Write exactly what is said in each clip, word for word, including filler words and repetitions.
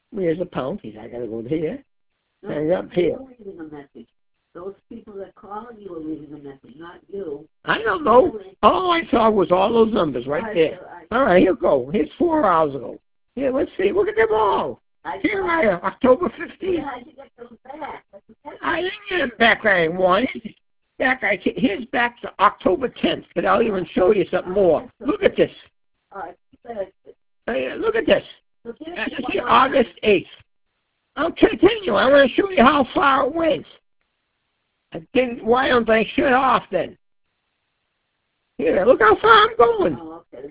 Here's a penalty. I got to go here. No, Hang up here. you're leaving a message. Those people that call you are leaving a message, not you. I don't know. All I saw was all those numbers right All right, there. so I- All right, here you go. Here's four hours ago. Here, let's see. Look at them all. I Here I am, October fifteenth. Yeah, I should get those back. That's okay. I didn't get them back. I wanted. Back, I can, here's back to October tenth, but I'll even show you something more. Look at this. All right, so Hey, look at this. so give That's it to here, one more August time. eighth. I'll continue. I want to show you how far it went. I didn't, why don't I shut off then? Here, look how far I'm going. Oh, okay.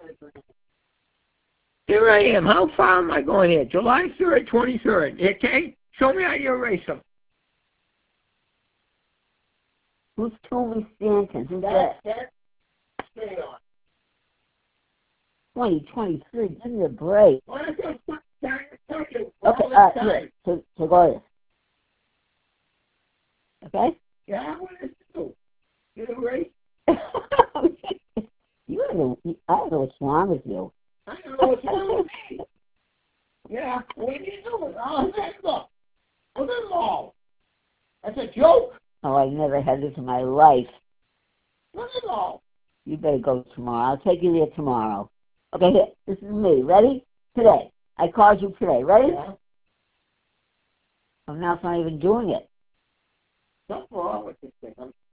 Here I am. How far am I going here? July third, twenty-third. Okay? Show me how you erase them. Who's Toby Stanton? Who's That, that? that, stay on. twenty twenty-three. Give me a break. Why don't you put down your turkey Okay, all the uh, time? here, so, so go this. Okay? Yeah, what is it do? You erase? You have a, I don't know what's wrong with you. I don't know what's wrong with me. Yeah, what are you doing? Oh, that look. Look at them all. That's a joke. Oh, I never had this in my life. Look at them all. You better go tomorrow. I'll take you there tomorrow. Okay, here, this is me. Ready? Today. I called you today. Ready? Yeah. Oh, now it's not even doing it. Something wrong with this thing. I'm